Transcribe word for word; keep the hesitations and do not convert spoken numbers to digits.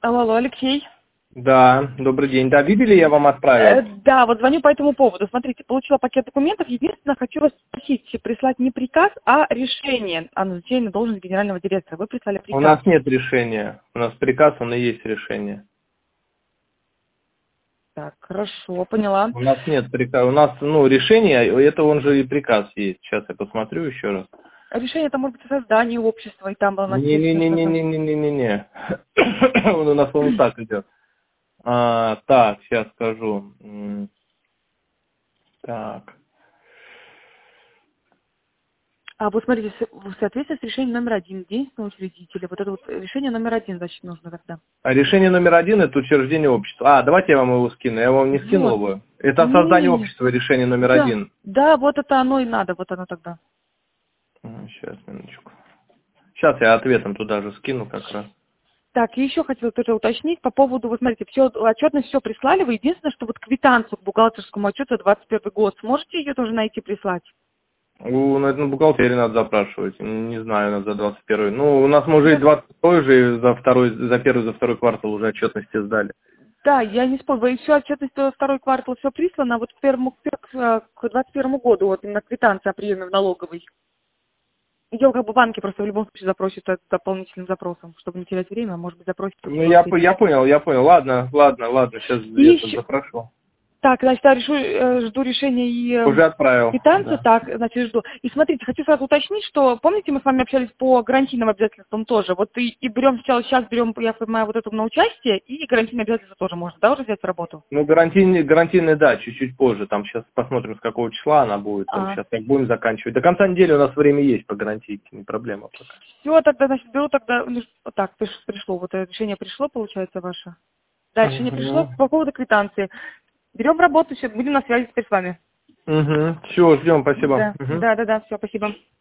Алло, алло, Алексей. Да, добрый день. Да, видели, я вам отправил? Э, да, вот звоню по этому поводу. Смотрите, получила пакет документов. Единственное, хочу вас спросить, прислать не приказ, а решение о назначении на должность генерального директора. Вы прислали приказ. У нас нет решения. У нас приказ, он и есть решение. Так, хорошо, поняла. У нас нет приказа. У нас, ну, решение, это он же и приказ есть. Сейчас я посмотрю еще раз. Решение это может быть о создании общества, и там было написано, что... Не-не-не-не-не-не-не-не. Он у нас вот так идет. А, так, сейчас скажу. М, Так. А вот смотрите, с- в соответствии с решением номер один, единственного учредителя, вот это вот решение номер один, значит, нужно тогда. А решение номер один — это учреждение общества. А, давайте я вам его скину. Я вам не скинул Вот. его. Это о создании Не-не-не. общества, решение номер Да, один. да, вот это оно и надо, вот оно тогда. Сейчас, минуточку. Сейчас я ответом туда же скину как раз. Так, и еще хотела тоже уточнить по поводу, вот смотрите, все, отчетность все прислали, вы единственное, что вот квитанцию к бухгалтерскому отчету за двадцать первый год, сможете ее тоже найти, прислать? У, на, на бухгалтерии надо запрашивать. Не знаю, надо за двадцать первый. Ну, у нас, может, и двадцать второй же за второй, за первый, за второй квартал уже отчетности сдали. Да, я не спорю, все отчетность за второй квартал, все прислано, а вот к, первому, к к двадцать первому году, вот именно квитанция о приеме в налоговой. Ее как бы банки просто в любом случае запросят это дополнительным запросом, чтобы не терять время, а может быть запросят. Ну, я, по- я понял, я понял. Ладно, ладно, ладно, сейчас И я тут еще, запрошу. так, значит, я решу, э, жду решения и э, Уже отправил, квитанцию, да. так, значит, жду. И смотрите, хочу сразу уточнить, что, помните, мы с вами общались по гарантийным обязательствам тоже, вот и, и берем сначала, сейчас берем, я понимаю, вот это на участие, и гарантийные обязательства тоже можно, да, уже взять в работу? Ну, гарантийный, гарантийный, да, чуть-чуть позже. Там сейчас посмотрим, с какого числа она будет. Там А, сейчас как будем заканчивать. До конца недели у нас время есть по гарантийке, не проблема пока. все, тогда, значит, беру тогда, ну, вот так, приш- пришло, вот это решение пришло, получается, ваше. Да, решение пришло Угу. по поводу квитанции. Берем в работу, все, будем на связи теперь с вами. Угу. Все, ждем, спасибо. Да, Угу. да, да, да, все, спасибо.